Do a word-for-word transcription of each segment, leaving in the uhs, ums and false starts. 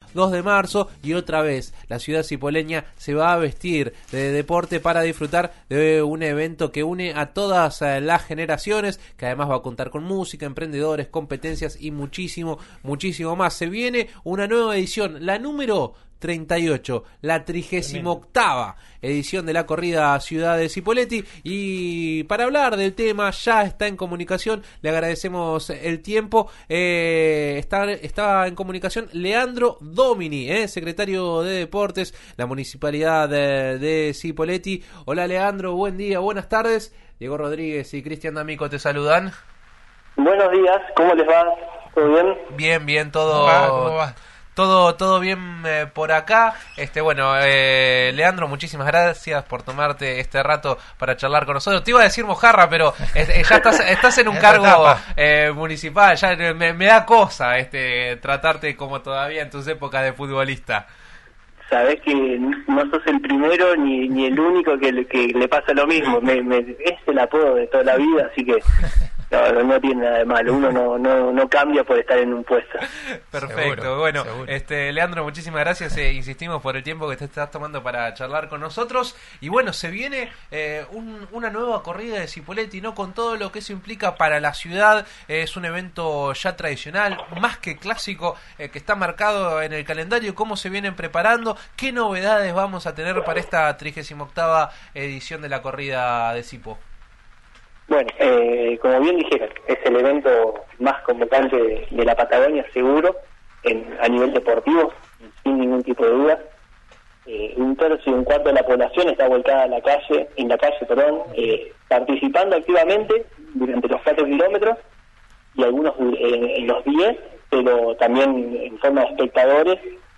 dos de marzo, y otra vez la ciudad cipoleña se va a vestir de deporte para disfrutar de un evento que une a todas las generaciones, que además va a contar con música, emprendedores, competencias y muchísimo, muchísimo más. Se viene una nueva edición, la número treinta y ocho, la trigésima octava edición de la corrida Ciudad de Cipolletti, y para hablar del tema ya está en comunicación, le agradecemos el tiempo, eh, está, está en comunicación Leandro Domini, eh, secretario de Deportes, la Municipalidad de, de Cipolletti. Hola Leandro, buen día, buenas tardes. Diego Rodríguez y Cristian D'Amico te saludan. Buenos días, ¿cómo les va? ¿Todo bien? Bien, bien, todo... ¿Cómo va? ¿Cómo va? Todo, todo bien eh, por acá. Este, bueno, eh, Leandro, muchísimas gracias por tomarte este rato para charlar con nosotros. Te iba a decir mojarra, pero eh, ya estás, estás en un cargo eh, municipal. Ya me, me da cosa este tratarte como todavía en tus épocas de futbolista. Sabés que no sos el primero ni, ni el único que le, que le pasa lo mismo. Me, me, es el apodo de toda la vida, así que no, no tiene nada de malo. Uno no, no, no cambia por estar en un puesto. Perfecto. Seguro, bueno, seguro. este Leandro, muchísimas gracias. Eh, insistimos por el tiempo que te estás tomando para charlar con nosotros. Y bueno, se viene eh, un, una nueva corrida de Cipolletti, ¿no? Con todo lo que eso implica para la ciudad. Eh, es un evento ya tradicional, más que clásico, eh, que está marcado en el calendario. ¿Cómo se vienen preparando? ¿Qué novedades vamos a tener para esta trigésima octava edición de la corrida de Cipo? Bueno, eh, como bien dijeron, es el evento más convocante de, de la Patagonia, seguro, en, a nivel deportivo, sin ningún tipo de duda. Eh, un tercio y un cuarto de la población está volcada a la calle, en la calle, perdón, eh, participando activamente durante los cuatro kilómetros y algunos en, en los diez, pero también en forma de espectadores.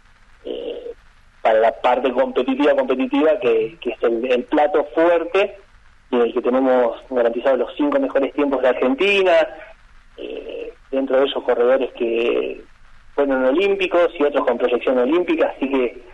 Eh, para la parte competitiva competitiva que, que es el, el plato fuerte, en el que tenemos garantizados los cinco mejores tiempos de Argentina, eh, dentro de ellos corredores que fueron olímpicos y otros con proyección olímpica, así que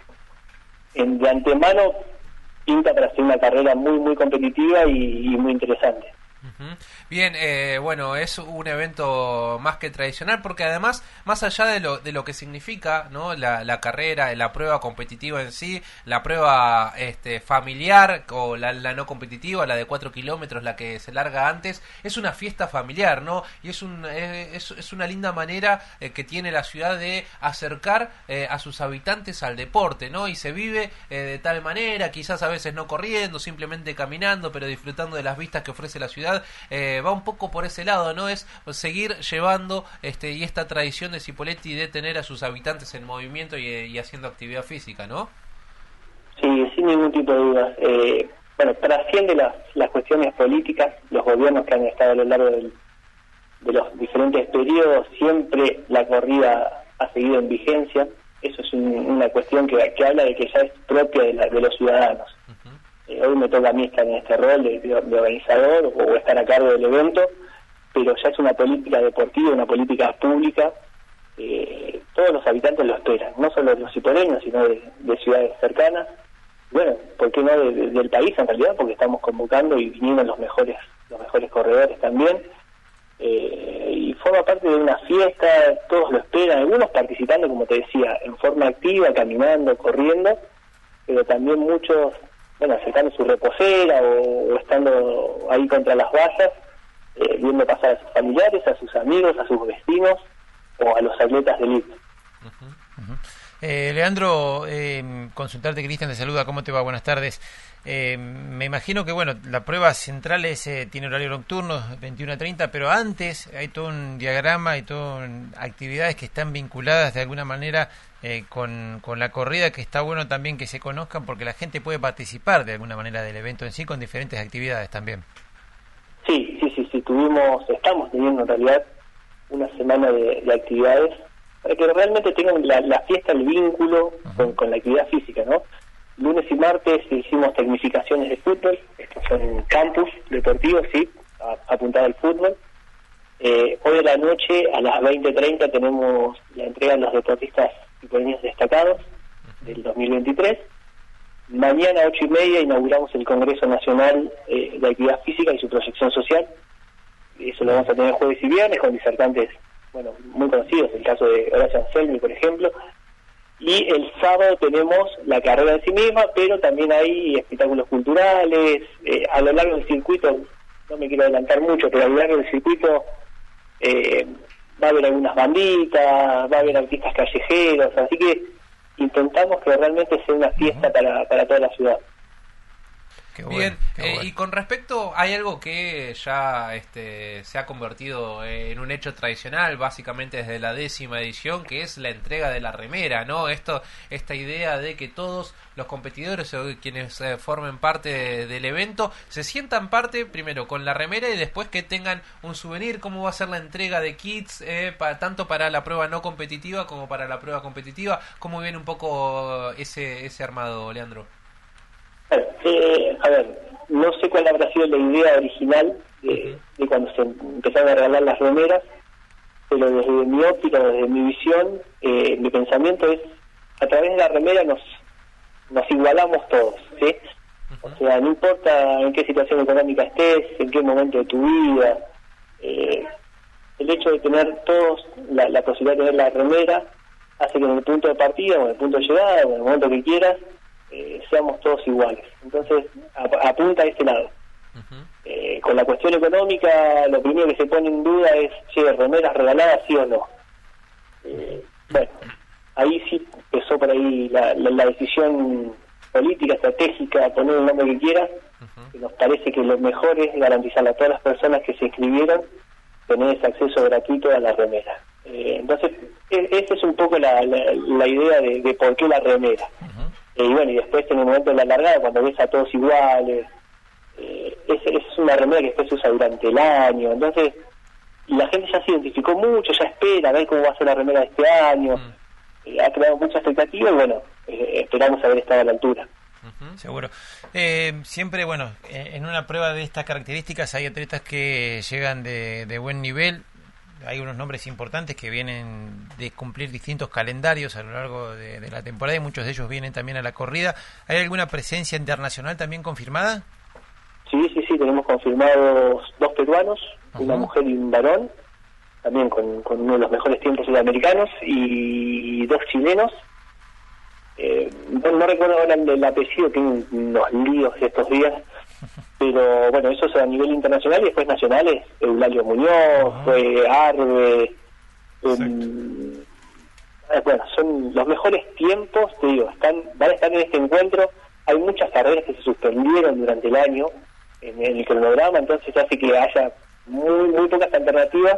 en, de antemano pinta para hacer una carrera muy muy competitiva y, y muy interesante. Uh-huh. Bien, eh, bueno, es un evento más que tradicional porque además, más allá de lo de lo que significa, ¿no? la, la carrera, la prueba competitiva en sí, la prueba este, familiar o la, la no competitiva, la de cuatro kilómetros, la que se larga antes, es una fiesta familiar, ¿no? Y es, un, es, es una linda manera eh, que tiene la ciudad de acercar eh, a sus habitantes al deporte, ¿no? Y se vive eh, de tal manera, quizás a veces no corriendo, simplemente caminando, pero disfrutando de las vistas que ofrece la ciudad. Eh, va un poco por ese lado, ¿no? Es seguir llevando este y esta tradición de Cipolletti de tener a sus habitantes en movimiento y, y haciendo actividad física, ¿no? Sí, sin ningún tipo de dudas. Eh, bueno, trasciende las, las cuestiones políticas, los gobiernos que han estado a lo largo del, de los diferentes periodos, siempre la corrida ha seguido en vigencia. Eso es un, una cuestión que, que habla de que ya es propia de, la, de los ciudadanos. Uh-huh. Eh, hoy me toca a mí estar en este rol de, de, de organizador o, o estar a cargo del evento, pero ya es una política deportiva, una política pública. Eh, todos los habitantes lo esperan, no solo los cipoleños, sino de, de ciudades cercanas. Bueno, ¿por qué no de, de, del país en realidad? Porque estamos convocando y viniendo los mejores los mejores corredores también. Eh, y forma parte de una fiesta, todos lo esperan, algunos participando, como te decía, en forma activa, caminando, corriendo, pero también muchos, bueno, acercando su reposera o, o estando ahí contra las vallas, eh, viendo pasar a sus familiares, a sus amigos, a sus vecinos o a los atletas de élite. Uh-huh. Uh-huh. Eh, Leandro, eh, consultarte, Cristian, te saluda, ¿cómo te va? Buenas tardes. Eh, me imagino que, bueno, la prueba central es, eh, tiene horario nocturno, veintiuno a treinta, pero antes hay todo un diagrama y todas actividades que están vinculadas de alguna manera eh, con, con la corrida, que está bueno también que se conozcan porque la gente puede participar de alguna manera del evento en sí con diferentes actividades también. Sí, sí, sí, sí, tuvimos, estamos teniendo en realidad una semana de, de actividades para que realmente tengan la, la fiesta, el vínculo uh-huh. con, con la actividad física, ¿no? Lunes y martes hicimos tecnificaciones de fútbol, estos son campus deportivos, sí, a, apuntado al fútbol. Eh, hoy a la noche, a las veinte treinta, tenemos la entrega de los deportistas cipoleños destacados del dos mil veintitrés. Mañana a ocho y media inauguramos el Congreso Nacional eh, de Actividad Física y su proyección social. Eso lo vamos a tener jueves y viernes con disertantes, bueno, muy conocidos, el caso de Horacio Anselmi, por ejemplo. Y el sábado tenemos la carrera en sí misma, pero también hay espectáculos culturales. Eh, a lo largo del circuito, no me quiero adelantar mucho, pero a lo largo del circuito eh, va a haber algunas banditas, va a haber artistas callejeros, así que intentamos que realmente sea una fiesta uh-huh. para, para toda la ciudad. Qué bueno, Bien, qué bueno. Eh, y con respecto, hay algo que ya este, se ha convertido en un hecho tradicional, básicamente desde la décima edición, que es la entrega de la remera, ¿no? Esto, esta idea de que todos los competidores o quienes eh, formen parte de, del evento se sientan parte primero con la remera y después que tengan un souvenir. ¿Cómo va a ser la entrega de kits, eh, para, tanto para la prueba no competitiva como para la prueba competitiva? ¿Cómo viene un poco ese, ese armado, Leandro? Eh, a ver, no sé cuál habrá sido la idea original de, de cuando se empezaron a regalar las remeras, pero desde mi óptica, desde mi visión, eh, mi pensamiento es, a través de la remera nos nos igualamos todos, ¿sí? O sea, no importa en qué situación económica estés, en qué momento de tu vida, eh, el hecho de tener todos la, la posibilidad de tener la remera hace que en el punto de partida o en el punto de llegada o en el momento que quieras, Eh, seamos todos iguales. Entonces ap- apunta a este lado. Uh-huh. Eh, con la cuestión económica, lo primero que se pone en duda es, che, remeras regaladas, sí o no. Eh, bueno, ahí sí empezó por ahí la, la, la decisión política, estratégica, poner el nombre que quieras. Uh-huh. Que nos parece que lo mejor es garantizarle a todas las personas que se inscribieron tener ese acceso gratuito a la remera. Eh, entonces, e- esa es un poco la, la, la idea de, de por qué la remera. Uh-huh. Y bueno, y después en el momento de la largada, cuando ves a todos iguales, eh, es, es una remera que después se usa durante el año, entonces la gente ya se identificó mucho, ya espera a ver cómo va a ser la remera de este año, mm. eh, ha creado mucha expectativa y bueno, eh, esperamos haber estado a la altura. Uh-huh. Seguro. Eh, siempre, bueno, en una prueba de estas características hay atletas que llegan de, de buen nivel. Hay unos nombres importantes que vienen de cumplir distintos calendarios a lo largo de, de la temporada y muchos de ellos vienen también a la corrida. ¿Hay alguna presencia internacional también confirmada? Sí, sí, sí, tenemos confirmados dos peruanos, uh-huh. una mujer y un varón, también con, con uno de los mejores tiempos sudamericanos, y dos chilenos. Eh, no, no recuerdo ahora el, el apellido, tengo unos líos estos días, pero bueno, eso es a nivel internacional y después nacionales, Eulalio Muñoz, uh-huh. fue Arbe, um, eh, bueno, son los mejores tiempos, te digo, están, van a estar en este encuentro. Hay muchas carreras que se suspendieron durante el año en, en el cronograma, entonces hace que haya muy muy pocas alternativas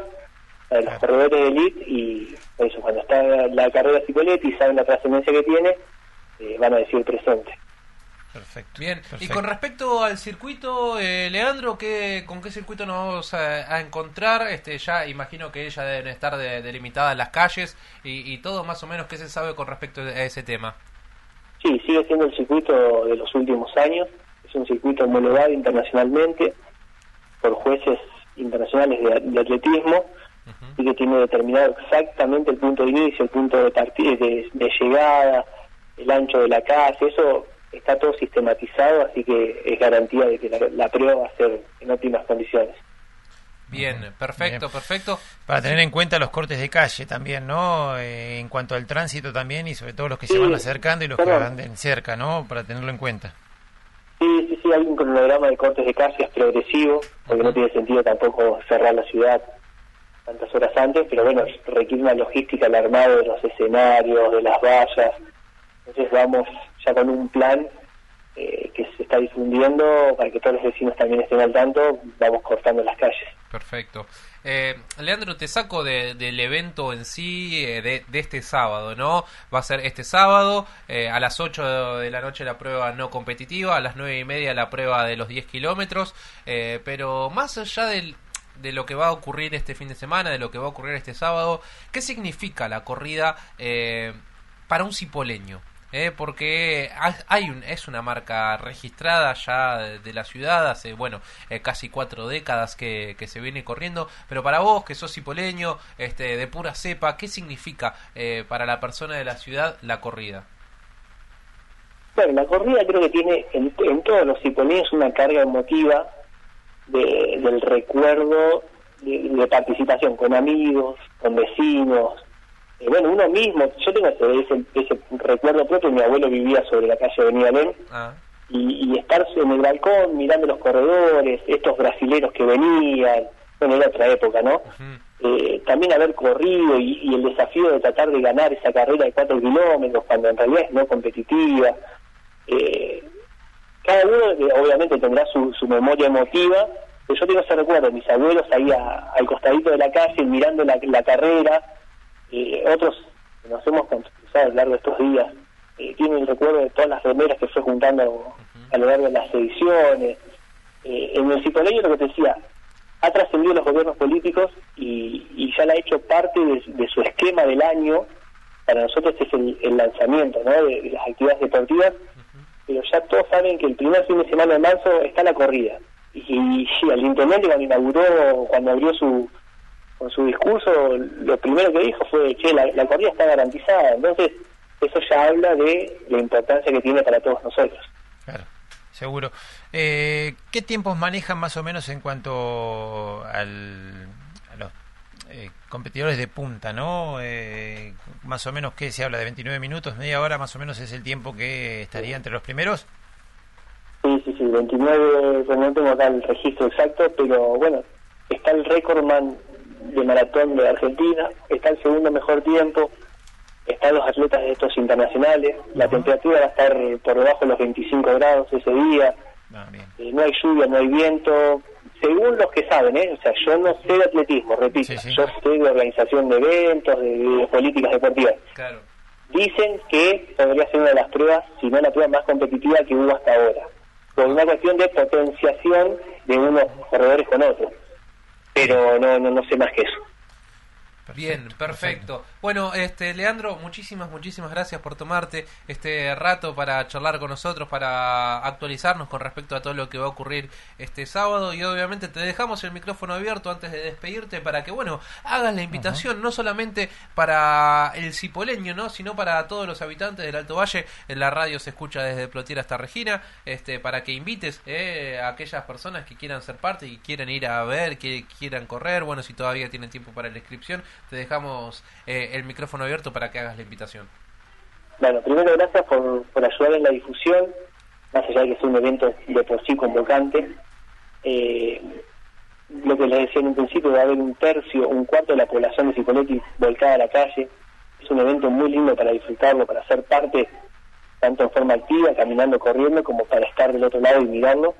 a los corredores de elite, y por eso cuando está la carrera Cipolletti y saben la trascendencia que tiene, eh, van a decir presente. Perfecto. Bien, perfecto. Y con respecto al circuito, eh, Leandro, ¿qué, ¿con qué circuito nos vamos a, a encontrar? Este, ya imagino que ya deben estar de, delimitadas las calles y, y todo más o menos, ¿qué se sabe con respecto a ese tema? Sí, sigue siendo el circuito de los últimos años, es un circuito homologado internacionalmente por jueces internacionales de, de atletismo, uh-huh. y que tiene determinado exactamente el punto de inicio, el punto de, partida, de, de llegada, el ancho de la calle, eso está todo sistematizado, así que es garantía de que la, la prueba va a ser en óptimas condiciones. Bien, perfecto, Bien. perfecto. Para tener en cuenta los cortes de calle también, ¿no? Eh, en cuanto al tránsito también, y sobre todo los que sí, se van acercando y los perdón. que anden cerca, ¿no? Para tenerlo en cuenta. Sí, sí, sí, hay un cronograma de cortes de calle, es progresivo, porque uh-huh. no tiene sentido tampoco cerrar la ciudad tantas horas antes, pero bueno, requiere una logística, el armado de los escenarios, de las vallas. Entonces vamos ya con un plan eh, que se está difundiendo para que todos los vecinos también estén al tanto, vamos cortando las calles. Perfecto. Eh, Leandro, te saco de, del evento en sí, eh, de, de este sábado, ¿no? Va a ser este sábado, eh, a las ocho de la noche la prueba no competitiva, a las nueve y media la prueba de los diez kilómetros, eh, pero más allá del de lo que va a ocurrir este fin de semana, de lo que va a ocurrir este sábado, ¿qué significa la corrida eh, para un cipoleño? Eh, porque hay un, es una marca registrada ya de, de la ciudad hace, bueno, eh, casi cuatro décadas que, que se viene corriendo, pero para vos, que sos cipoleño, este, de pura cepa, ¿qué significa eh, para la persona de la ciudad la corrida? Bueno, la corrida creo que tiene en, en todos los cipoleños una carga emotiva de, del recuerdo de, de participación con amigos, con vecinos, eh, bueno, uno mismo, yo tengo ese, ese, ese recuerdo propio, mi abuelo vivía sobre la calle Avenida Alem, ah. y, y estar en el balcón mirando los corredores, estos brasileros que venían, bueno, era otra época, ¿no? Uh-huh. eh, también haber corrido y, y el desafío de tratar de ganar esa carrera de cuatro kilómetros, cuando en realidad es no competitiva. Eh, cada uno eh, obviamente tendrá su, su memoria emotiva, pero yo tengo ese recuerdo, mis abuelos ahí a, al costadito de la calle mirando la, la carrera, eh, otros que nos hemos cruzado a lo largo de estos días, eh, tienen el recuerdo de todas las remeras que fue juntando uh-huh. a lo largo de las ediciones. Eh, en el Cipoleño, lo que te decía, ha trascendido los gobiernos políticos y, y ya la ha hecho parte de, de su esquema del año. Para nosotros es el, el lanzamiento, ¿no?, de, de las actividades deportivas, uh-huh. pero ya todos saben que el primer fin de semana de marzo está la corrida. Y, y sí, el intendente cuando inauguró, cuando abrió su con su discurso, lo primero que dijo fue, che, la, la corrida está garantizada. Entonces, eso ya habla de la importancia que tiene para todos nosotros. Claro, seguro. Eh, ¿Qué tiempos manejan más o menos en cuanto al, a los eh, competidores de punta, ¿no? Eh, más o menos, ¿qué se habla? ¿De veintinueve minutos, media hora? Más o menos es el tiempo que estaría entre los primeros. Sí, sí, sí, veintinueve, no tengo acá el registro exacto, pero bueno, está el récordman de maratón de Argentina, está el segundo mejor tiempo, están los atletas de estos internacionales, la uh-huh. temperatura va a estar por debajo de los veinticinco grados ese día, ah, eh, no hay lluvia, no hay viento, según los que saben, ¿eh? O sea, yo no sé de atletismo, repito, sí, sí. yo sé de organización de eventos, de, de políticas deportivas. Claro. Dicen que podría ser una de las pruebas, si no la prueba más competitiva que hubo hasta ahora, por una cuestión de potenciación de unos corredores con otros, pero no, no, no sé más que eso. Bien, perfecto. Bueno, este Leandro, muchísimas, muchísimas gracias por tomarte este rato para charlar con nosotros, para actualizarnos con respecto a todo lo que va a ocurrir este sábado, y obviamente te dejamos el micrófono abierto antes de despedirte para que, bueno, hagas la invitación, uh-huh. no solamente para el cipoleño, ¿no?, sino para todos los habitantes del Alto Valle. En la radio se escucha desde Plotier hasta Regina, este, para que invites eh, a aquellas personas que quieran ser parte y quieran ir a ver, que quieran correr. Bueno, si todavía tienen tiempo para la inscripción, te dejamos eh, el micrófono abierto para que hagas la invitación. Bueno, primero gracias por, por ayudar en la difusión, más allá de que es un evento de por sí convocante. Eh, lo que les decía en un principio, va a haber un tercio, un cuarto de la población de Cipolletti volcada a la calle. Es un evento muy lindo para disfrutarlo, para ser parte, tanto en forma activa, caminando, corriendo, como para estar del otro lado y mirarlo.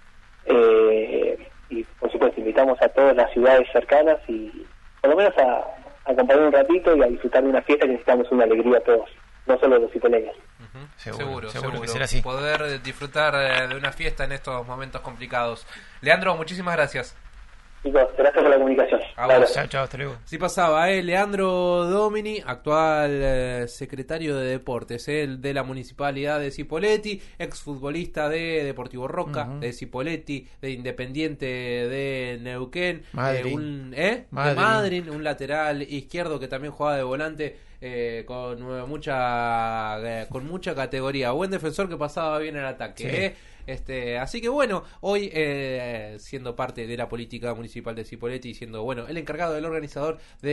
Eh, y por supuesto invitamos a todas las ciudades cercanas y por lo menos a, a acompañar un ratito y a disfrutar de una fiesta, que necesitamos una alegría a todos, no solo los cipoleños. Uh-huh. Seguro, seguro, seguro que será así. Poder disfrutar de una fiesta en estos momentos complicados. Leandro, muchísimas gracias. Chicos, gracias por la comunicación. Chao, chao, hasta luego. Sí pasaba, eh, Leandro Domini, actual eh, secretario de Deportes, eh, de la Municipalidad de Cipolletti, exfutbolista de Deportivo Roca, uh-huh. de Cipolletti, de Independiente de Neuquén, Madrid. Eh, un, ¿eh? Madrid. de Madrid, un lateral izquierdo que también jugaba de volante. Eh, con eh, mucha eh, con mucha categoría, buen defensor que pasaba bien el ataque, sí. eh. Este, así que bueno, hoy eh, siendo parte de la política municipal de Cipolletti y siendo, bueno, el encargado del organizador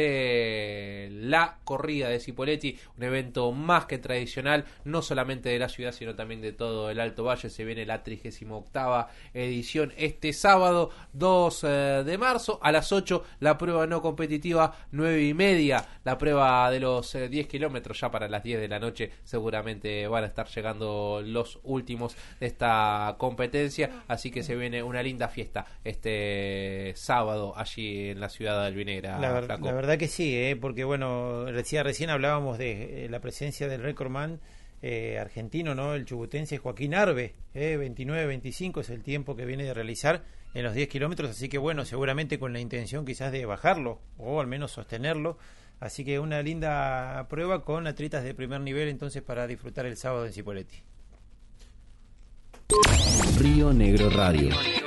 de la corrida de Cipolletti, un evento más que tradicional, no solamente de la ciudad sino también de todo el Alto Valle. Se viene la trigésima octava edición este sábado dos de marzo a las ocho, la prueba no competitiva nueve y media, la prueba de los eh, diez kilómetros. Ya para las diez de la noche seguramente van a estar llegando los últimos de esta competencia, así que se viene una linda fiesta este sábado allí en la ciudad de Albinegra. La, ver, la verdad que sí, ¿eh? Porque bueno, decía recién hablábamos de eh, la presencia del recordman eh, argentino, ¿no? El chubutense Joaquín Arbe, eh, veintinueve veinticinco es el tiempo que viene de realizar en los diez kilómetros, así que bueno, seguramente con la intención quizás de bajarlo o al menos sostenerlo. Así que una linda prueba con atletas de primer nivel entonces para disfrutar el sábado en Cipolletti. Río Negro Radio.